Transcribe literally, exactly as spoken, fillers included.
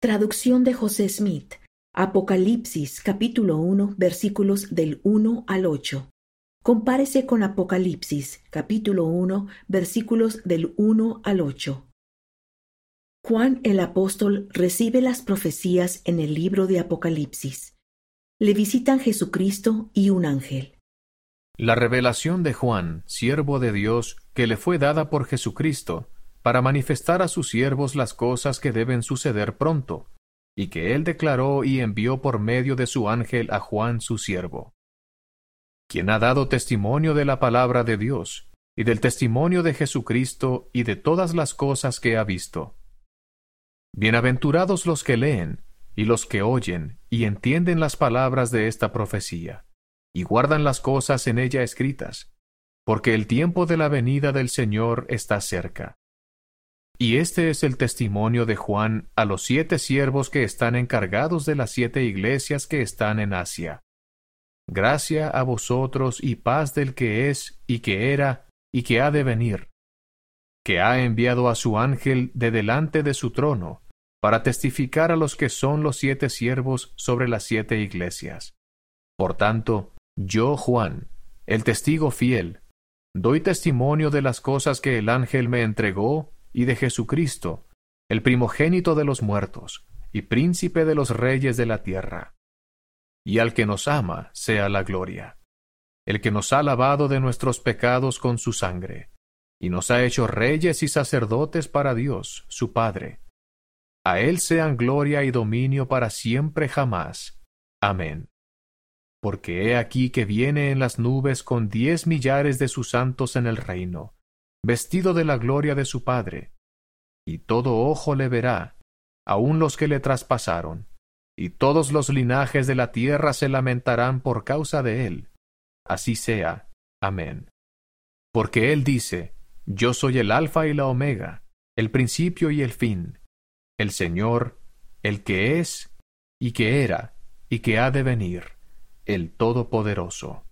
Traducción de José Smith. Apocalipsis capítulo uno versículos del uno al ocho. Compárese con Apocalipsis capítulo uno versículos del uno al ocho. Juan el apóstol recibe las profecías en el libro de Apocalipsis. Le visitan Jesucristo y un ángel. La revelación de Juan, siervo de Dios, que le fue dada por Jesucristo, para manifestar a sus siervos las cosas que deben suceder pronto, y que él declaró y envió por medio de su ángel a Juan su siervo, quien ha dado testimonio de la palabra de Dios, y del testimonio de Jesucristo y de todas las cosas que ha visto. Bienaventurados los que leen, y los que oyen, y entienden las palabras de esta profecía, y guardan las cosas en ella escritas, porque el tiempo de la venida del Señor está cerca. Y este es el testimonio de Juan a los siete siervos que están encargados de las siete iglesias que están en Asia. Gracia a vosotros y paz del que es, y que era, y que ha de venir, que ha enviado a su ángel de delante de su trono, para testificar a los que son los siete siervos sobre las siete iglesias. Por tanto, yo, Juan, el testigo fiel, doy testimonio de las cosas que el ángel me entregó, y de Jesucristo, el primogénito de los muertos, y príncipe de los reyes de la tierra. Y al que nos ama sea la gloria, el que nos ha lavado de nuestros pecados con su sangre, y nos ha hecho reyes y sacerdotes para Dios, su Padre. A él sean gloria y dominio para siempre jamás. Amén. Porque he aquí que viene en las nubes con diez millares de sus santos en el reino, vestido de la gloria de su Padre. Y todo ojo le verá, aun los que le traspasaron, y todos los linajes de la tierra se lamentarán por causa de él. Así sea. Amén. Porque él dice, yo soy el Alfa y la Omega, el principio y el fin, el Señor, el que es, y que era, y que ha de venir, el Todopoderoso.